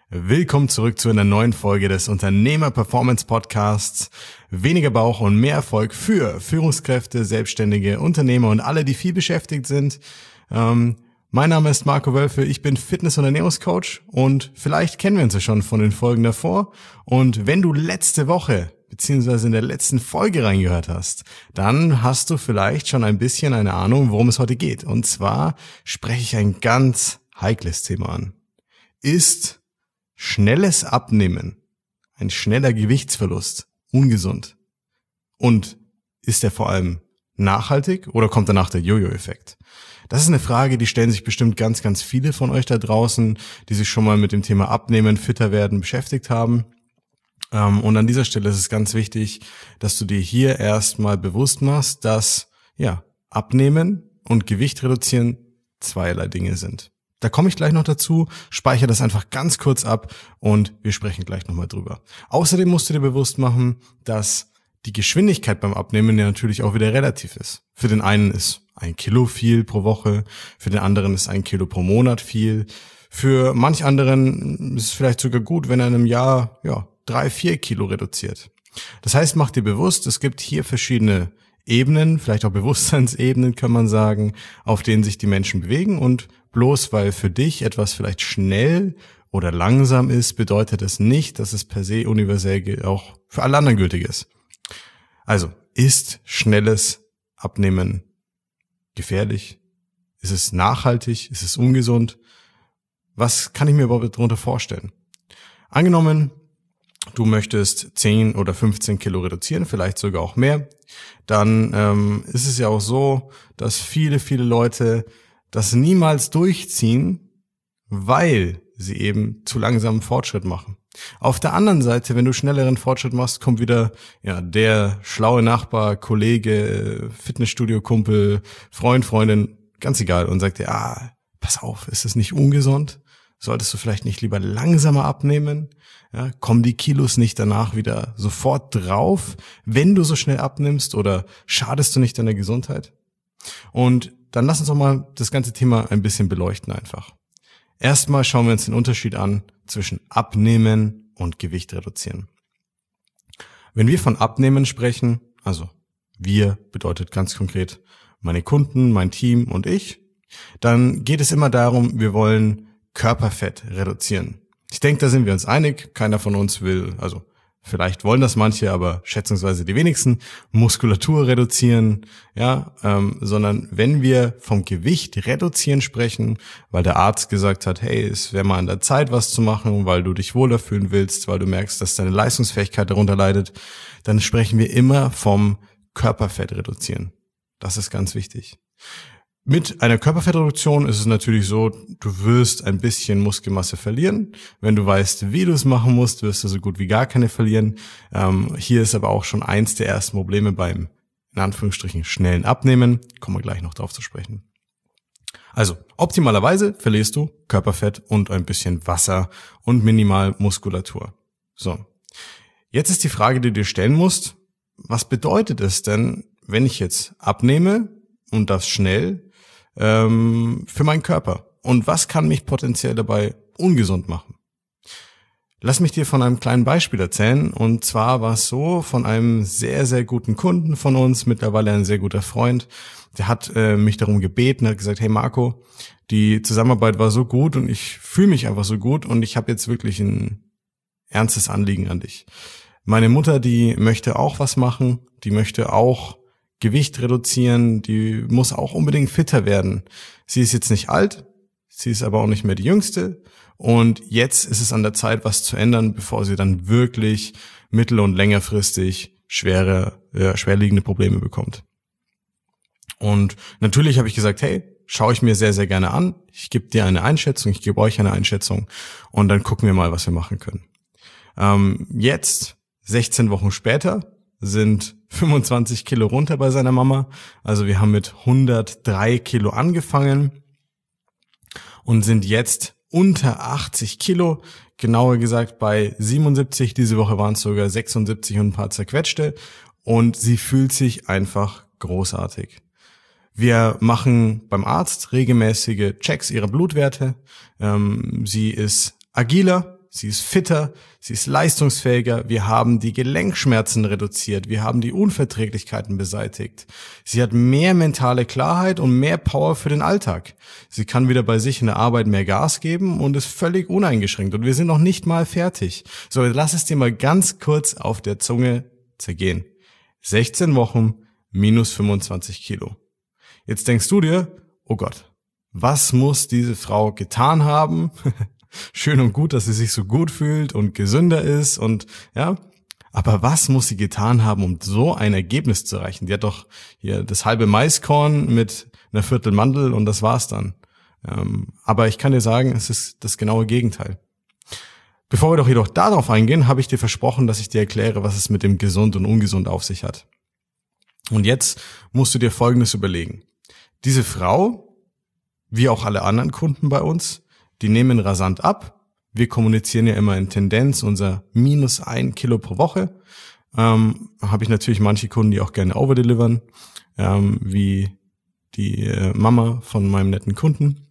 Willkommen zurück zu einer neuen Folge des Unternehmer-Performance-Podcasts. Weniger Bauch und mehr Erfolg für Führungskräfte, Selbstständige, Unternehmer und alle, die viel beschäftigt sind. Mein Name ist Marco Wölfe, ich bin Fitness- und Ernährungscoach und vielleicht kennen wir uns ja schon von den Folgen davor. Und wenn du letzte Woche beziehungsweise in der letzten Folge reingehört hast, dann hast du vielleicht schon ein bisschen eine Ahnung, worum es heute geht. Und zwar spreche ich ein ganz heikles Thema an. Ist schnelles Abnehmen, ein schneller Gewichtsverlust, ungesund? Und ist er vor allem nachhaltig oder kommt danach der Jojo-Effekt? Das ist eine Frage, die stellen sich bestimmt ganz, ganz viele von euch da draußen, die sich schon mal mit dem Thema Abnehmen, fitter werden beschäftigt haben. Und an dieser Stelle ist es ganz wichtig, dass du dir hier erstmal bewusst machst, dass Abnehmen und Gewicht reduzieren zweierlei Dinge sind. Da komme ich gleich noch dazu, speichere das einfach ganz kurz ab und wir sprechen gleich nochmal drüber. Außerdem musst du dir bewusst machen, dass die Geschwindigkeit beim Abnehmen ja natürlich auch wieder relativ ist. Für den einen ist 1 Kilo viel pro Woche, für den anderen ist 1 Kilo pro Monat viel. Für manch anderen ist es vielleicht sogar gut, wenn er in einem Jahr 3-4 Kilo reduziert. Das heißt, mach dir bewusst, es gibt hier verschiedene Ebenen, vielleicht auch Bewusstseinsebenen kann man sagen, auf denen sich die Menschen bewegen, und bloß weil für dich etwas vielleicht schnell oder langsam ist, bedeutet es nicht, dass es per se universell auch für alle anderen gültig ist. Also, ist schnelles Abnehmen gefährlich? Ist es nachhaltig? Ist es ungesund? Was kann ich mir überhaupt darunter vorstellen? Angenommen, du möchtest 10 oder 15 Kilo reduzieren, vielleicht sogar auch mehr, dann ist es ja auch so, dass viele Leute das niemals durchziehen, weil sie eben zu langsamen Fortschritt machen. Auf der anderen Seite, wenn du schnelleren Fortschritt machst, kommt wieder der schlaue Nachbar, Kollege, Fitnessstudio-Kumpel, Freund, Freundin, ganz egal, und sagt dir, pass auf, ist es nicht ungesund? Solltest du vielleicht nicht lieber langsamer abnehmen? Ja, kommen die Kilos nicht danach wieder sofort drauf, wenn du so schnell abnimmst, oder schadest du nicht deiner Gesundheit? Und dann lass uns doch mal das ganze Thema ein bisschen beleuchten einfach. Erstmal schauen wir uns den Unterschied an zwischen Abnehmen und Gewicht reduzieren. Wenn wir von Abnehmen sprechen, also wir bedeutet ganz konkret meine Kunden, mein Team und ich, dann geht es immer darum, wir wollen Körperfett reduzieren. Ich denke, da sind wir uns einig. Keiner von uns will, also vielleicht wollen das manche, aber schätzungsweise die wenigsten, Muskulatur reduzieren, sondern wenn wir vom Gewicht reduzieren sprechen, weil der Arzt gesagt hat, hey, es wäre mal an der Zeit, was zu machen, weil du dich wohler fühlen willst, weil du merkst, dass deine Leistungsfähigkeit darunter leidet, dann sprechen wir immer vom Körperfett reduzieren. Das ist ganz wichtig. Mit einer Körperfettreduktion ist es natürlich so, du wirst ein bisschen Muskelmasse verlieren. Wenn du weißt, wie du es machen musst, wirst du so gut wie gar keine verlieren. Hier ist aber auch schon eins der ersten Probleme beim, in Anführungsstrichen, schnellen Abnehmen. Kommen wir gleich noch drauf zu sprechen. Also, optimalerweise verlierst du Körperfett und ein bisschen Wasser und minimal Muskulatur. So. Jetzt ist die Frage, die du dir stellen musst: Was bedeutet es denn, wenn ich jetzt abnehme und das schnell, für meinen Körper? Und was kann mich potenziell dabei ungesund machen? Lass mich dir von einem kleinen Beispiel erzählen. Und zwar war es so, von einem sehr, sehr guten Kunden von uns, mittlerweile ein sehr guter Freund, der hat mich darum gebeten, hat gesagt, hey Marco, die Zusammenarbeit war so gut und ich fühle mich einfach so gut und ich habe jetzt wirklich ein ernstes Anliegen an dich. Meine Mutter, die möchte auch was machen, die möchte auch Gewicht reduzieren, die muss auch unbedingt fitter werden. Sie ist jetzt nicht alt, sie ist aber auch nicht mehr die Jüngste, und jetzt ist es an der Zeit, was zu ändern, bevor sie dann wirklich mittel- und längerfristig schwerliegende Probleme bekommt. Und natürlich habe ich gesagt, hey, schaue ich mir sehr, sehr gerne an, ich gebe dir eine Einschätzung, ich gebe euch eine Einschätzung und dann gucken wir mal, was wir machen können. Jetzt, 16 Wochen später, sind 25 Kilo runter bei seiner Mama. Also wir haben mit 103 Kilo angefangen und sind jetzt unter 80 Kilo, genauer gesagt bei 77. Diese Woche waren es sogar 76 und ein paar zerquetschte, und sie fühlt sich einfach großartig. Wir machen beim Arzt regelmäßige Checks ihrer Blutwerte. Sie ist agiler, sie ist fitter, sie ist leistungsfähiger, wir haben die Gelenkschmerzen reduziert, wir haben die Unverträglichkeiten beseitigt. Sie hat mehr mentale Klarheit und mehr Power für den Alltag. Sie kann wieder bei sich in der Arbeit mehr Gas geben und ist völlig uneingeschränkt und wir sind noch nicht mal fertig. So, lass es dir mal ganz kurz auf der Zunge zergehen. 16 Wochen, minus 25 Kilo. Jetzt denkst du dir, oh Gott, was muss diese Frau getan haben? Schön und gut, dass sie sich so gut fühlt und gesünder ist und ja, aber was muss sie getan haben, um so ein Ergebnis zu erreichen? Die hat doch hier das halbe Maiskorn mit einer Viertel Mandel und das war's dann. Aber ich kann dir sagen, es ist das genaue Gegenteil. Bevor wir doch jedoch darauf eingehen, habe ich dir versprochen, dass ich dir erkläre, was es mit dem gesund und ungesund auf sich hat. Und jetzt musst du dir Folgendes überlegen. Diese Frau, wie auch alle anderen Kunden bei uns, die nehmen rasant ab. Wir kommunizieren ja immer in Tendenz, unser minus 1 Kilo pro Woche. Habe ich natürlich manche Kunden, die auch gerne overdelivern, wie die Mama von meinem netten Kunden.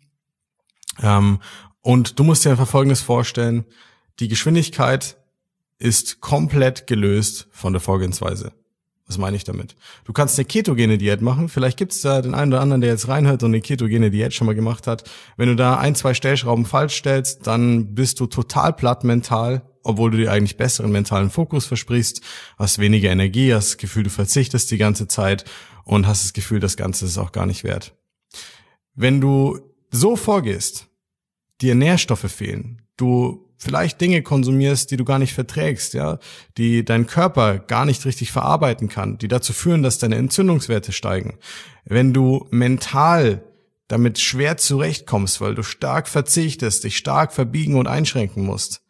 Und du musst dir einfach Folgendes vorstellen. Die Geschwindigkeit ist komplett gelöst von der Vorgehensweise. Was meine ich damit? Du kannst eine ketogene Diät machen. Vielleicht gibt's da den einen oder anderen, der jetzt reinhört und eine ketogene Diät schon mal gemacht hat. Wenn du da 1, 2 Stellschrauben falsch stellst, dann bist du total platt mental, obwohl du dir eigentlich besseren mentalen Fokus versprichst, hast weniger Energie, hast das Gefühl, du verzichtest die ganze Zeit und hast das Gefühl, das Ganze ist auch gar nicht wert. Wenn du so vorgehst, dir Nährstoffe fehlen, du vielleicht Dinge konsumierst, die du gar nicht verträgst, ja, die dein Körper gar nicht richtig verarbeiten kann, die dazu führen, dass deine Entzündungswerte steigen. Wenn du mental damit schwer zurechtkommst, weil du stark verzichtest, dich stark verbiegen und einschränken musst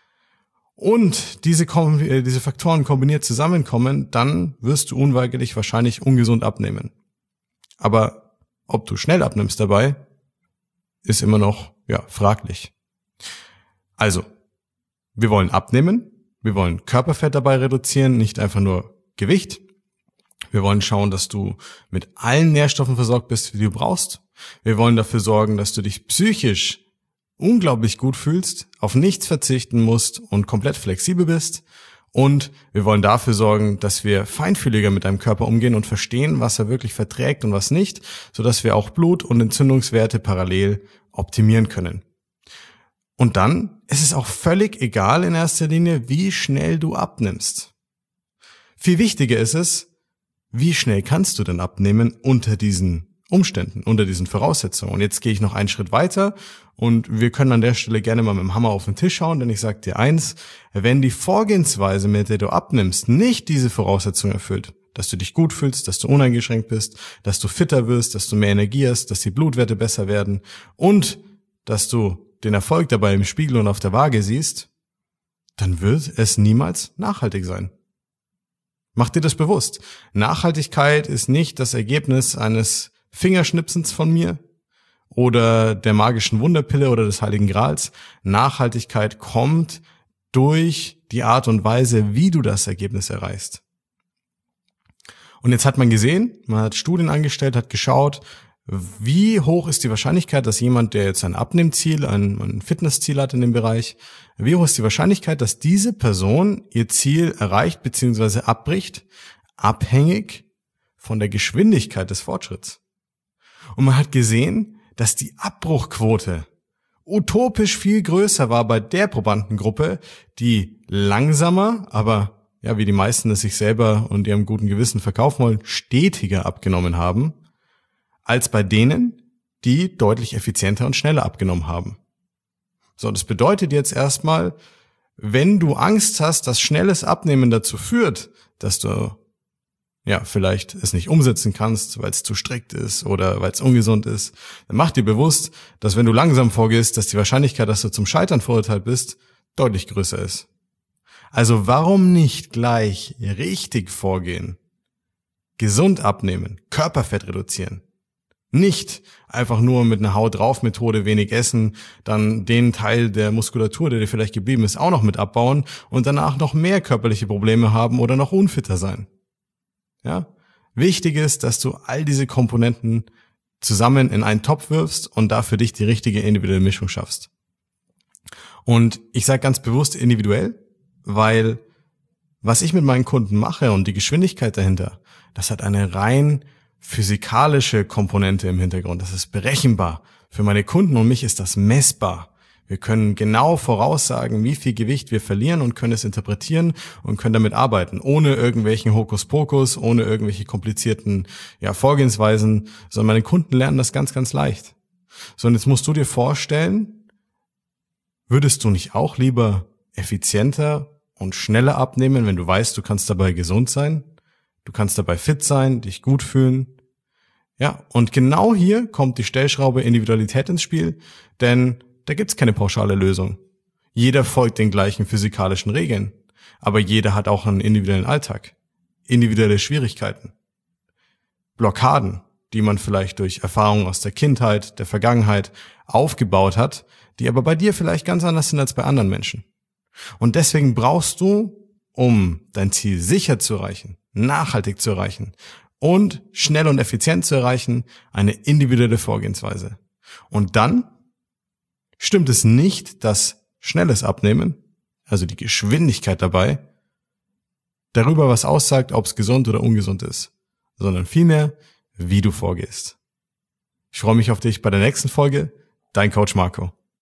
und diese Faktoren kombiniert zusammenkommen, dann wirst du unweigerlich wahrscheinlich ungesund abnehmen. Aber ob du schnell abnimmst dabei, ist immer noch, fraglich. Also, wir wollen abnehmen, wir wollen Körperfett dabei reduzieren, nicht einfach nur Gewicht. Wir wollen schauen, dass du mit allen Nährstoffen versorgt bist, die du brauchst. Wir wollen dafür sorgen, dass du dich psychisch unglaublich gut fühlst, auf nichts verzichten musst und komplett flexibel bist. Und wir wollen dafür sorgen, dass wir feinfühliger mit deinem Körper umgehen und verstehen, was er wirklich verträgt und was nicht, sodass wir auch Blut- und Entzündungswerte parallel optimieren können. Und dann ist es auch völlig egal in erster Linie, wie schnell du abnimmst. Viel wichtiger ist es, wie schnell kannst du denn abnehmen unter diesen Umständen, unter diesen Voraussetzungen. Und jetzt gehe ich noch einen Schritt weiter und wir können an der Stelle gerne mal mit dem Hammer auf den Tisch schauen, denn ich sage dir eins, wenn die Vorgehensweise, mit der du abnimmst, nicht diese Voraussetzungen erfüllt, dass du dich gut fühlst, dass du uneingeschränkt bist, dass du fitter wirst, dass du mehr Energie hast, dass die Blutwerte besser werden und dass du den Erfolg dabei im Spiegel und auf der Waage siehst, dann wird es niemals nachhaltig sein. Mach dir das bewusst. Nachhaltigkeit ist nicht das Ergebnis eines Fingerschnipsens von mir oder der magischen Wunderpille oder des Heiligen Grals. Nachhaltigkeit kommt durch die Art und Weise, wie du das Ergebnis erreichst. Und jetzt hat man gesehen, man hat Studien angestellt, hat geschaut, wie hoch ist die Wahrscheinlichkeit, dass jemand, der jetzt ein Abnehmziel, ein Fitnessziel hat in dem Bereich, wie hoch ist die Wahrscheinlichkeit, dass diese Person ihr Ziel erreicht bzw. abbricht, abhängig von der Geschwindigkeit des Fortschritts. Und man hat gesehen, dass die Abbruchquote utopisch viel größer war bei der Probandengruppe, die langsamer, aber wie die meisten es sich selber und ihrem guten Gewissen verkaufen wollen, stetiger abgenommen haben, als bei denen, die deutlich effizienter und schneller abgenommen haben. So, das bedeutet jetzt erstmal, wenn du Angst hast, dass schnelles Abnehmen dazu führt, dass du vielleicht es nicht umsetzen kannst, weil es zu strikt ist oder weil es ungesund ist, dann mach dir bewusst, dass wenn du langsam vorgehst, dass die Wahrscheinlichkeit, dass du zum Scheitern verurteilt bist, deutlich größer ist. Also warum nicht gleich richtig vorgehen? Gesund abnehmen, Körperfett reduzieren. Nicht einfach nur mit einer Haut-drauf-Methode wenig essen, dann den Teil der Muskulatur, der dir vielleicht geblieben ist, auch noch mit abbauen und danach noch mehr körperliche Probleme haben oder noch unfitter sein. Ja? Wichtig ist, dass du all diese Komponenten zusammen in einen Topf wirfst und da für dich die richtige individuelle Mischung schaffst. Und ich sage ganz bewusst individuell, weil was ich mit meinen Kunden mache und die Geschwindigkeit dahinter, das hat eine rein physikalische Komponente im Hintergrund. Das ist berechenbar. Für meine Kunden und mich ist das messbar. Wir können genau voraussagen, wie viel Gewicht wir verlieren und können es interpretieren und können damit arbeiten, ohne irgendwelchen Hokuspokus, ohne irgendwelche komplizierten Vorgehensweisen, sondern meine Kunden lernen das ganz, ganz leicht. So, und jetzt musst du dir vorstellen, würdest du nicht auch lieber effizienter und schneller abnehmen, wenn du weißt, du kannst dabei gesund sein, du kannst dabei fit sein, dich gut fühlen? Ja, und genau hier kommt die Stellschraube Individualität ins Spiel, denn da gibt's keine pauschale Lösung. Jeder folgt den gleichen physikalischen Regeln, aber jeder hat auch einen individuellen Alltag, individuelle Schwierigkeiten, Blockaden, die man vielleicht durch Erfahrungen aus der Kindheit, der Vergangenheit aufgebaut hat, die aber bei dir vielleicht ganz anders sind als bei anderen Menschen. Und deswegen brauchst du, um dein Ziel sicher zu erreichen, nachhaltig zu erreichen und schnell und effizient zu erreichen, eine individuelle Vorgehensweise. Und dann stimmt es nicht, dass schnelles Abnehmen, also die Geschwindigkeit dabei, darüber was aussagt, ob es gesund oder ungesund ist, sondern vielmehr, wie du vorgehst. Ich freue mich auf dich bei der nächsten Folge. Dein Coach Marco.